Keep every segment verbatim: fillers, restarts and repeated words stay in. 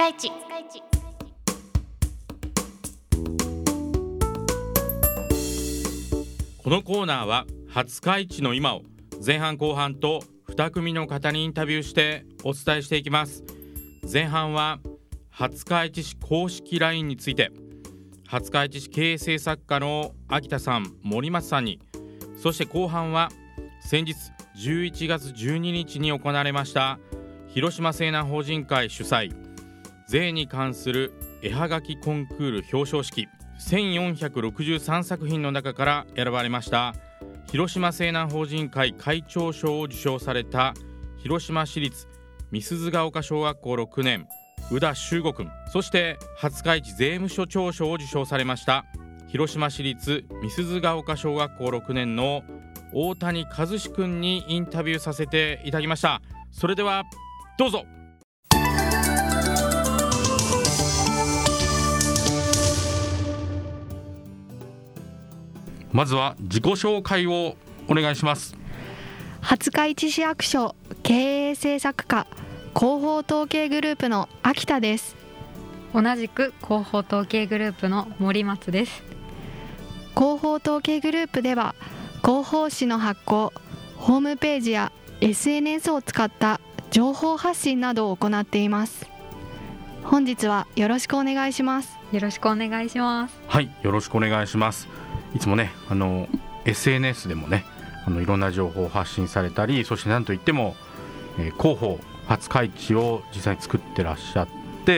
日市。 このコーナーは廿日市の今を前半後半とに組の方にインタビューしてお伝えしていきます。前半は廿日市市公式 ライン について、廿日市市経営政策課の秋田さん、森松さんに、そして後半は先日じゅういちがつじゅうににちに行われました広島西南法人会主催税に関する絵はがきコンクール表彰式、せんよんひゃくろくじゅうさんさくひんの中から選ばれました広島西南法人会会長賞を受賞された広島市立美鈴ヶ丘小学校ろくねん宇田修吾君、そして廿日市税務署長賞を受賞されました広島市立美鈴ヶ丘小学校ろくねんの大谷和志君にインタビューさせていただきました。それではどうぞ。まずは自己紹介をお願いします。 廿日市市役所経営政策課広報統計グループの秋田です。 同じく広報統計グループの森松です。 広報統計グループでは広報誌の発行、ホームページや エスエヌエス を使った情報発信などを行っています。本日はよろしくお願いします。 よろしくお願いします。 はい、よろしくお願いします。いつもね、あの エスエヌエス でもね、あのいろんな情報を発信されたり、そして何といっても、えー、広報廿日市を実際に作ってらっしゃって、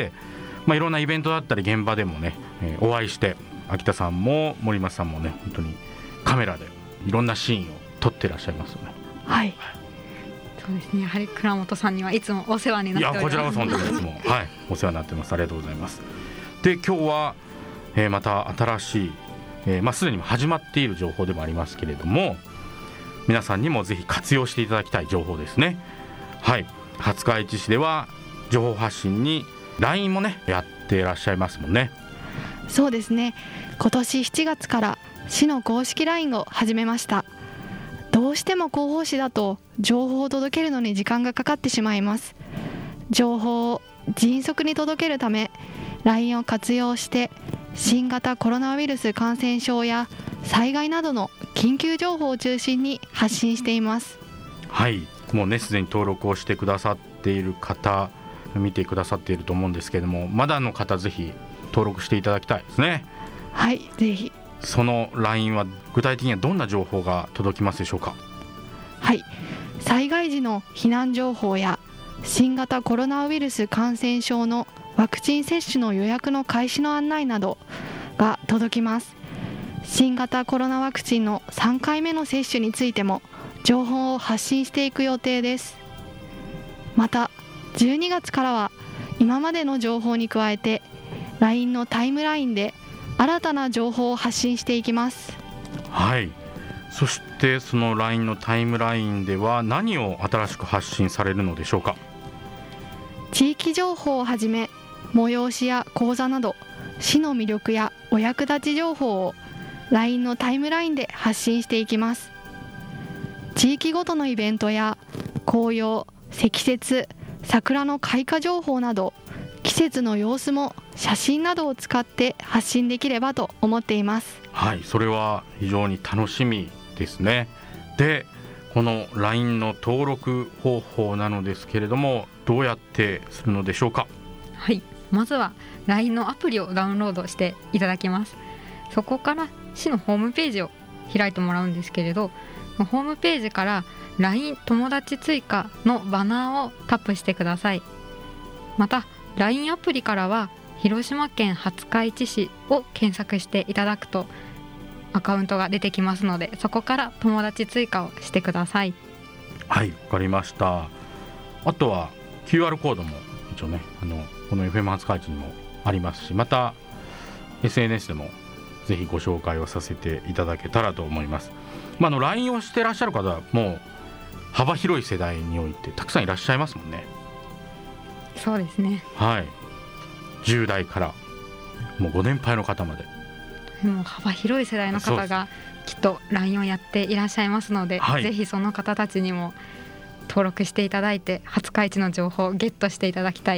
まあ、いろんなイベントだったり現場でもね、えー、お会いして、秋田さんも森松さんもね、本当にカメラでいろんなシーンを撮ってらっしゃいますよね。 はい、 そうですね、やはり倉本さんにはいつもお世話になっております。 いや、こちらこそ本当にいつも、はい、お世話になってます。ありがとうございます。で、今日は、えー、また新しい、えーまあ、すでに始まっている情報でもありますけれども、皆さんにもぜひ活用していただきたい情報ですね。はい、廿日市市では情報発信に ライン もねやっていらっしゃいますもんね。 そうですね、今年しちがつから市の公式 ライン を始めました。どうしても広報誌だと情報を届けるのに時間がかかってしまいます。情報を迅速に届けるため ライン を活用して新型コロナウイルス感染症や災害などの緊急情報を中心に発信しています。 はい、もうねすでに登録をしてくださっている方、見てくださっていると思うんですけれども、まだの方ぜひ登録していただきたいですね。 はい、ぜひ。 その ライン は具体的にはどんな情報が届きますでしょうか。 はい、災害時の避難情報や新型コロナウイルス感染症のワクチン接種の予約の開始の案内などが届きます。新型コロナワクチンのさんかいめの接種についても情報を発信していく予定です。またじゅうにがつからは今までの情報に加えて ライン のタイムラインで新たな情報を発信していきます。 はい、そしてその ライン のタイムラインでは何を新しく発信されるのでしょうか。 地域情報をはじめ催しや講座など市の魅力やお役立ち情報を ライン のタイムラインで発信していきます。地域ごとのイベントや紅葉、積雪、桜の開花情報など季節の様子も写真などを使って発信できればと思っています。 はい、それは非常に楽しみですね。で、この ライン の登録方法なのですけれども、どうやってするのでしょうか。 はい、まずは ライン のアプリをダウンロードしていただきます。そこから市のホームページを開いてもらうんですけれど、ホームページから ライン 友達追加のバナーをタップしてください。また ライン アプリからは広島県廿日市市を検索していただくとアカウントが出てきますので、そこから友達追加をしてください。 はい、わかりました。あとは キューアール コードも一応ね、あのこの エフエム 廿日市にもありますし、また エスエヌエス でもぜひご紹介をさせていただけたらと思います。まあ、あの ライン をしていらっしゃる方はもう幅広い世代においてたくさんいらっしゃいますもんね。 そうですね、 はい、じゅう代からもうご年配の方まで、 もう幅広い世代の方がきっと ライン をやっていらっしゃいますので、はい、ぜひその方たちにも登録していただいて廿日市の情報をゲットしていただきたいです。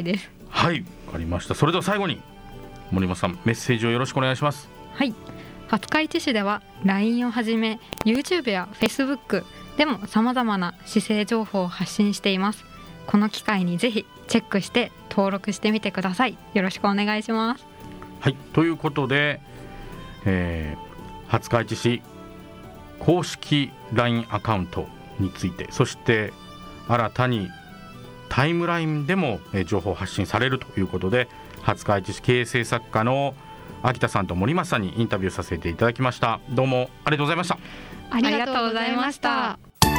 はい、わかりました。それでは最後に森本さん、メッセージをよろしくお願いします。 はい、廿日市市では ライン をはじめ YouTube や Facebook でもさまざまな市政情報を発信しています。この機会にぜひチェックして登録してみてください。よろしくお願いします。 はい、ということで、えー、廿日市市公式 ライン アカウントについて、そして新たにタイムラインでも情報発信されるということで、廿日市市経営政策課の秋田さんと森松さんにインタビューさせていただきました。どうもありがとうございました。 ありがとうございました。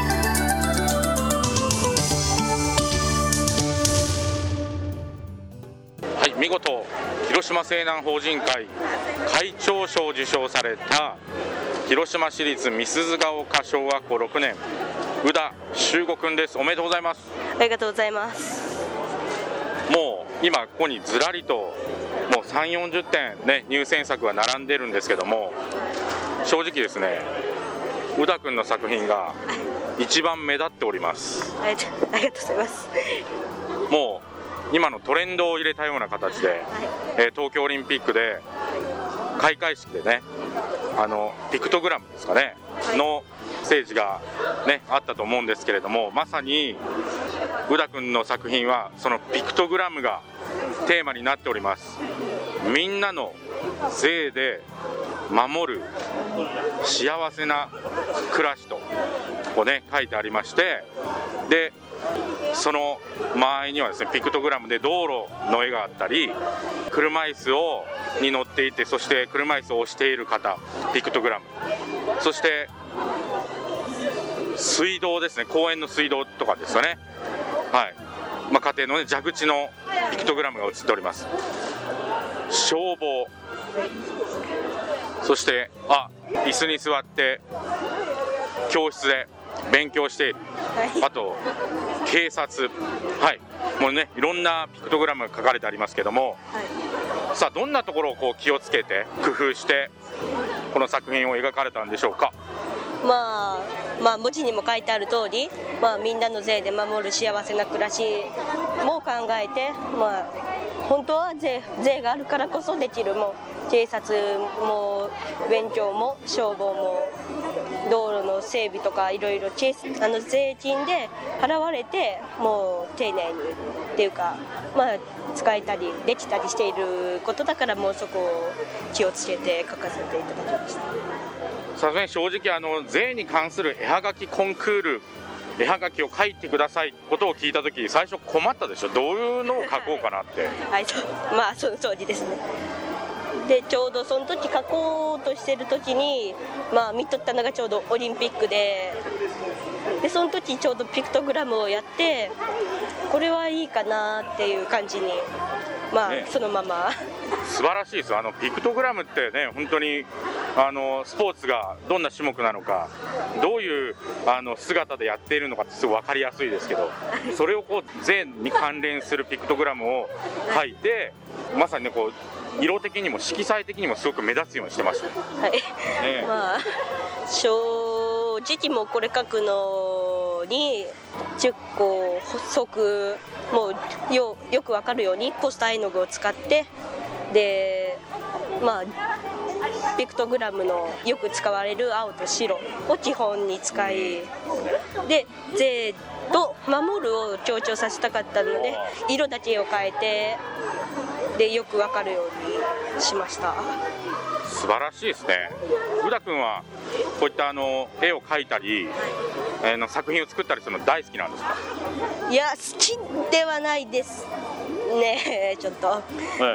はい、見事広島西南法人会会長賞を受賞された広島市立美鈴ヶ丘小学校ろくねん宇田修吾くんです。おめでとうございます。 ありがとうございます。 もう今ここにずらりともうさんじゅう、よんじゅってん、ね、入選作が並んでるんですけども、正直ですね、宇田くんの作品が一番目立っております。 ありがとうございます。 もう今のトレンドを入れたような形で、はい、えー、東京オリンピックで開会式でね、あのピクトグラムですかね、はい、のステージが、ね、あったと思うんですけれども、まさに宇田くんの作品はそのピクトグラムがテーマになっております。みんなの税で守る幸せな暮らしとこう、ね、書いてありまして、でその周りにはですね、ピクトグラムで道路の絵があったり、車椅子をに乗っていて、そして車椅子を押している方、ピクトグラム、そして水道ですね、公園の水道とかですよね、はい、まあ、家庭の、ね、蛇口のピクトグラムが写っております。消防、そしてあ椅子に座って教室で勉強している、あと警察、はい、もうね、いろんなピクトグラムが書かれてありますけども、はい、さあどんなところをこう気をつけて工夫してこの作品を描かれたんでしょうか。 まあ、まあ文字にも書いてある通り、まあ、みんなの税で守る幸せな暮らしも考えて、まあ、本当は 税, 税があるからこそできる、もう警察も勉強も消防も道路の整備とかいろいろあの税金で払われて、もう丁寧にっていうか、まあ、使えたりできたりしていることだから、もうそこを気をつけて書かせていただきました。 さすがに正直あの税に関する絵はがきコンクール、絵はがきを書いてくださいことを聞いたとき、最初困ったでしょ。どういうのを書こうかなってはい、まあその通りですね。でちょうどその時書こうとしてる時に、まあ見とったのがちょうどオリンピックで、でその時ちょうどピクトグラムをやって、これはいいかなっていう感じに、まあ、ね、そのまま素晴らしいです。あのピクトグラムってね、本当にあのスポーツがどんな種目なのか、どういうあの姿でやっているのかってすごい分かりやすいですけど、それをこう税に関連するピクトグラムを書いて、まさにね、こう色的にも色彩的にもすごく目立つようにしてました。 はい、ね、まあ正直もうこれ書くのにじゅっこ補足、もう よ, よくわかるようにポスター絵の具を使って、でまあピクトグラムのよく使われる青と白を基本に使い、で税と守るを強調させたかったので色だけを変えて、でよくわかるようにしました。 素晴らしいですね。宇田君はこういったあの絵を描いたり、えー、の作品を作ったりするの大好きなんですか。 いや、好きではないですね、ちょっと、はい、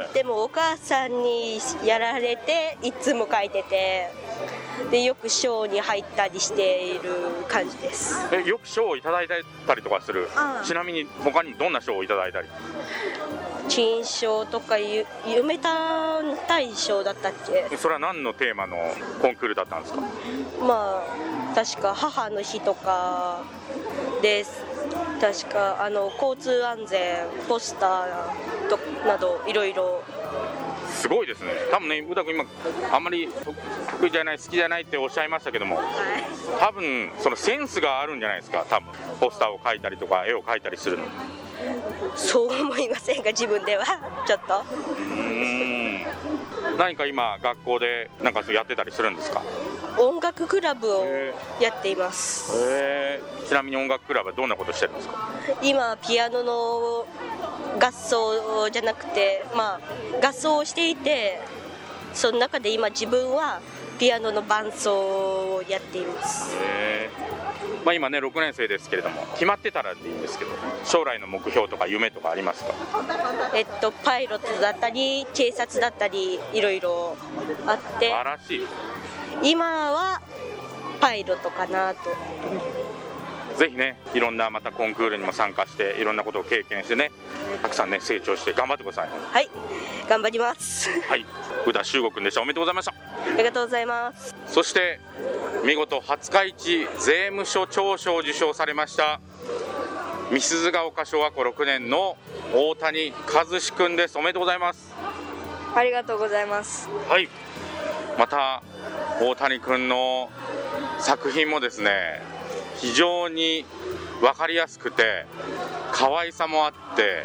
でもお母さんにやられていつも描いてて、でよく賞に入ったりしている感じです。 えよく賞をいただいたりとかする。ちなみに他にどんな賞をいただいたり。 金賞とかゆ夢大賞だったっけ。 それは何のテーマのコンクールだったんですか。 まあ確か母の日とかです。確かあの交通安全ポスターとなどいろいろ。 すごいですね。多分ね、宇田君今あんまり得意じゃない、好きじゃないっておっしゃいましたけども、はい、多分そのセンスがあるんじゃないですか。多分ポスターを描いたりとか絵を描いたりするの。 そう思いませんが、自分ではちょっと。 うーん何か今学校でなんかやってたりするんですか？ 音楽クラブをやっています。 えー、ちなみに音楽クラブはどんなことしてるんですか？ 今ピアノの合奏じゃなくて、まあ、合奏をしていて、その中で今自分はピアノの伴奏をやっています。 えーまあ、今ねろくねん生ですけれども、決まってたらでいいんですけど、将来の目標とか夢とかありますか？ えっとパイロットだったり警察だったりいろいろあって、 素晴らしい。 今はパイロットかなと。 ぜひね、いろんなまたコンクールにも参加していろんなことを経験してね、たくさんね成長して頑張ってください。 はい、頑張ります。 はい、宇田修吾くんでした。おめでとうございました。 ありがとうございます。 そして見事廿日市税務署長賞を受賞されました美鈴ヶ丘小学校ろくねんの大谷和志くんです。おめでとうございます。 ありがとうございます。 はい、また大谷くんの作品もですね、非常に分かりやすくて可愛さもあって、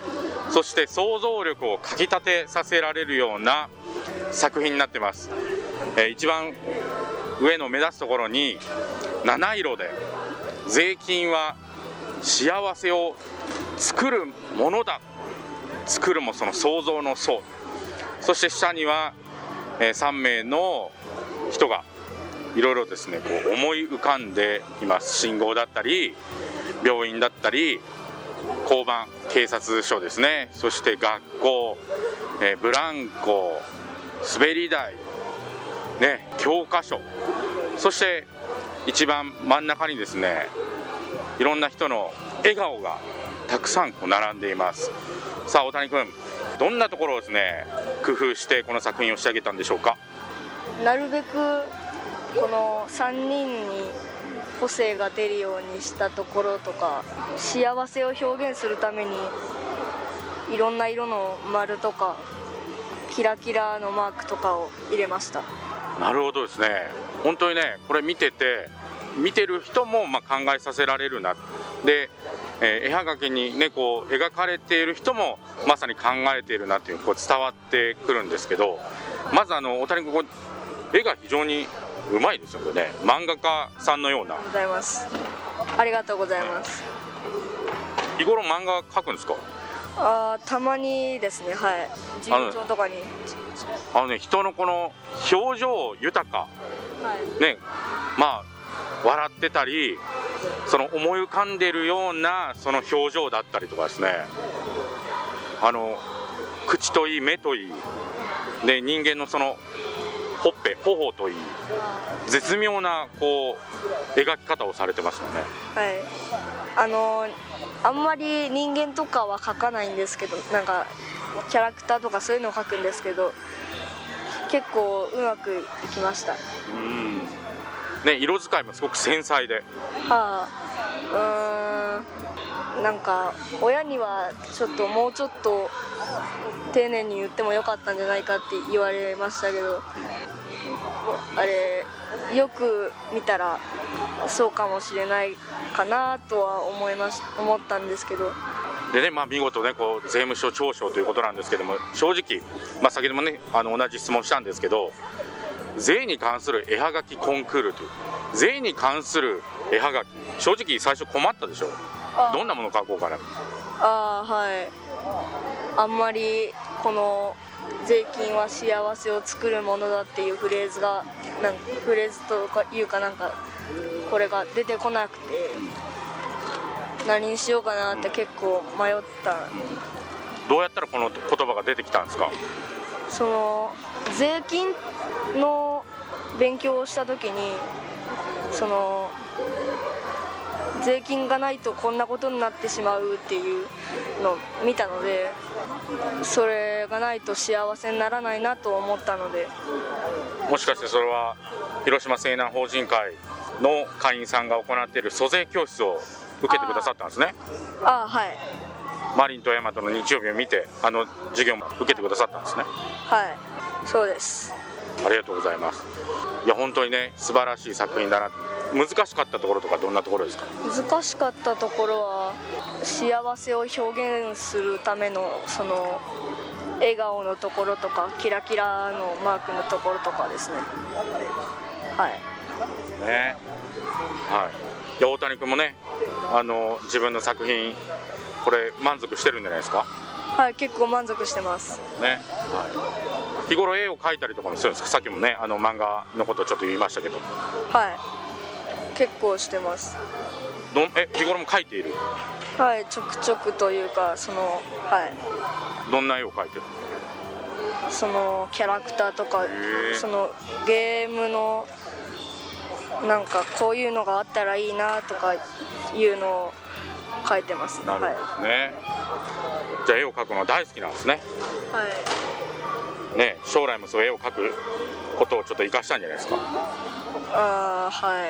そして想像力をかきたてさせられるような作品になってます。えー、一番上の目指すところに七色で、税金は幸せを作るものだ、作るもその創造の創、そして下には、えー、さんめいの人がいろいろですねこう思い浮かんでいます。信号だったり病院だったり交番、警察署ですね、そして学校、えー、ブランコ、滑り台、ね、教科書、そして一番真ん中にですねいろんな人の笑顔がたくさんこう並んでいます。さあ大谷君、どんなところをですね工夫してこの作品を仕上げたんでしょうか？ なるべくこのさんにんに個性が出るようにしたところとか、幸せを表現するためにいろんな色の丸とかキラキラのマークとかを入れました。 なるほどですね。本当にねこれ見てて見てる人もまあ考えさせられるなで、えー、絵はがきにねこう描かれている人もまさに考えているなっていうこう伝わってくるんですけど、まずあの大谷君、絵が非常にうまいですよね。漫画家さんのような。 ございます。ありがとうございます。 日頃漫画描くんですか？ あ、たまにですね。はい。授業中とかに。 あのね、人のこの表情豊か、はい、ね、まあ笑ってたり、その思い浮かんでるようなその表情だったりとかですね。あの口といい目といい、で人間のそのほっぺ、頬といい、絶妙なこう描き方をされてますよね。 はい。あのあんまり人間とかは描かないんですけど、なんかキャラクターとかそういうのを描くんですけど、結構うまくいきました。 うん。ね、色使いもすごく繊細で。 はあ、うーん。なんか親にはちょっともうちょっと丁寧に言ってもよかったんじゃないかって言われましたけど、あれよく見たらそうかもしれないかなとは思いまし思ったんですけど。 でね、まあ、見事ねこう税務署長賞ということなんですけども、正直、まあ、先ほどもねあの同じ質問したんですけど、税に関する絵はがきコンクールという税に関する絵はがき、正直最初困ったでしょ。どんなものを描こうかな。 ああ、はい。あんまりこの税金は幸せを作るものだっていうフレーズがなんかフレーズとかいうかなんかこれが出てこなくて、何にしようかなって結構迷った。 どうやったらこの言葉が出てきたんですか？ その税金の勉強をした時に、その税金がないとこんなことになってしまうっていうのを見たので、それがないと幸せにならないなと思ったので。 もしかしてそれは広島西南法人会の会員さんが行っている租税教室を受けてくださったんですね。 ああ、はい。 マリンとヤマトの日曜日を見てあの授業も受けてくださったんですね。 はい、そうです。 ありがとうございます。いや本当にね素晴らしい作品だな。 難しかったところとかどんなところですか？ 難しかったところは幸せを表現するためのその笑顔のところとかキラキラのマークのところとかですね。はいね、はい。で大谷君もね、あの自分の作品これ満足してるんじゃないですか？ はい、結構満足してますね。はい、日頃絵を描いたりとかもするんですか？さっきもねあの漫画のことをちょっと言いましたけど。 はい、結構してます。 どんえ日頃も描いている？ はい、ちょくちょくというかそのはいどんな絵を描いてる？ そのキャラクターとかそのゲームのなんかこういうのがあったらいいなとかいうのを描いてます。 なるほどですね。はい、じゃあ絵を描くのは大好きなんですね。 はい。 ね、将来もそう絵を描くことをちょっと生かしたんじゃないですか？ ああ、はい。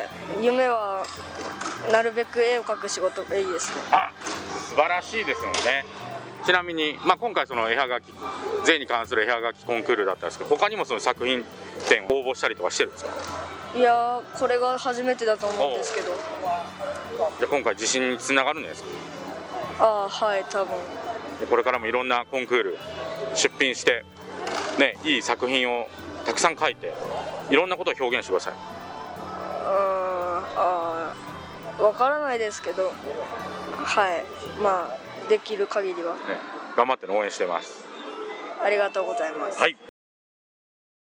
夢はなるべく絵を描く仕事がいいですね。 あ、素晴らしいですよね。ちなみに、まあ、今回その絵はがき税に関する絵はがきコンクールだったんですけど、他にもその作品展応募したりとかしてるんですか？ いやー、これが初めてだと思うんですけど。 じゃあ今回自信につながるんですか？ ああ、はい、多分。 でこれからもいろんなコンクール出品してね、いい作品をたくさん描いていろんなことを表現してください。 ああ、わからないですけど、はい、まあできる限りは、ね、 頑張って応援してます。 ありがとうございます。 はい。